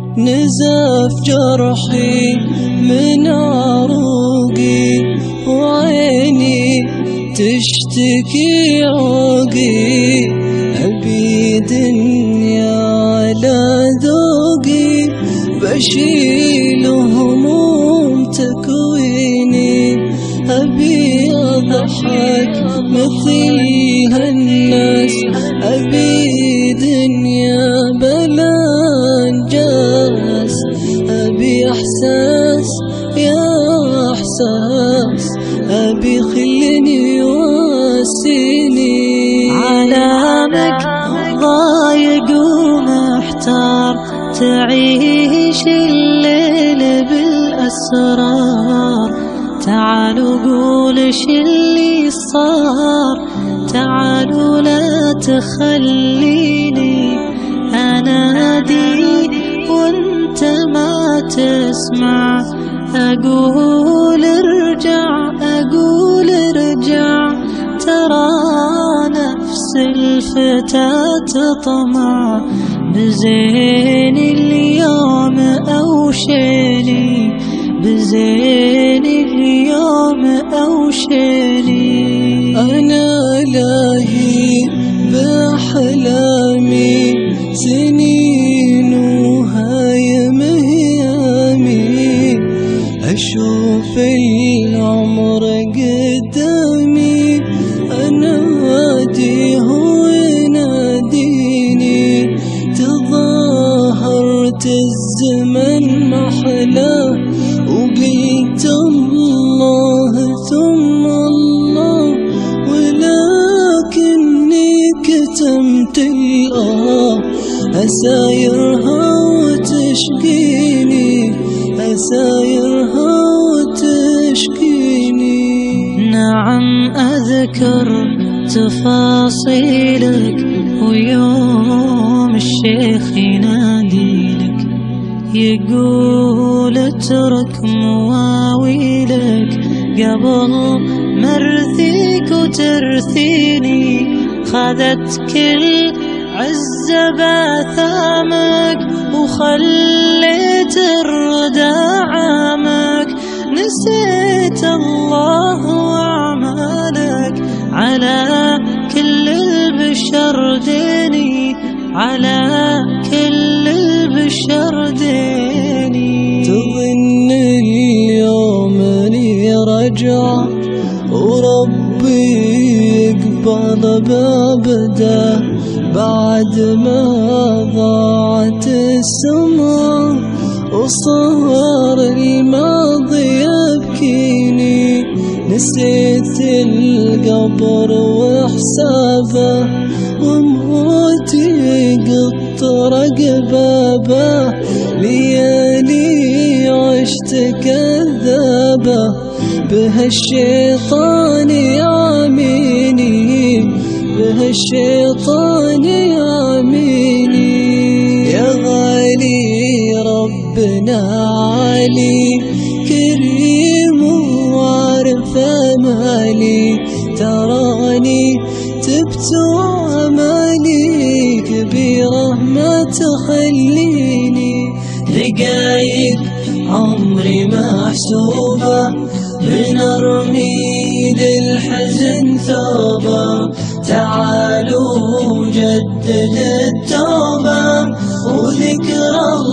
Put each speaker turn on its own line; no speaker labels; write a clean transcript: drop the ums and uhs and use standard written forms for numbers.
نزف جرحي من عروقي وعيني تشتكي عوقي، أبي دنيا على ذوقي بشيل هموم تكويني، أبي أضحك مثل هالناس، أبي دنيا بلا انجاز، أبي إحساس يا إحساس، أبي خلني واسيني.
علامك ضايق ومحتار، تعيش الليل بالأسرار، تعالوا قول شلي صار، تعالوا لا تخليني أنادي وانت ما تسمع، أقول ارجع أقول ارجع، ترى نفس الفتى تطمع، بزين اليوم أوشيني، بزين اليوم أوشيني.
أنا لاهي بأحلامي سنين وهايم هيامي، أشوف العمر قدامي، أناديه ويناديني، تظاهرت الزمن محلاه وقلت الله ثم الله، ولكني كتمت الآه، أسايرها وتشقيني، أسايرها وتشقيني.
نعم أذكر تفاصيلك، ويوم الشيخ يناديلك يقول اترك مواويلك، قبل مرثيك وترثيني، خذت كل عزة باثامك وخليت الردى عامك، نسيت الله وأعمالك، على كل البشر ديني، على كل البشر ديني.
تظن اليوم لي رجع وربي يقبل بابده، بعد ما ضاعت السماء وصار الماضي يبكيني، نسيت القبر وحسابه وموتي قطرق بابه، ليالي عشت كذابه بهالشيطان يعميني، بهالشيطان يعميني. يا غالي ربنا عالي كريم وعارف مالي، تراني تبت وعمالي كبيرة ما تخليني، دقايق عمري محسوبة بنرمي للحزن ثوبة، تعالوا جدد التوبة وذكر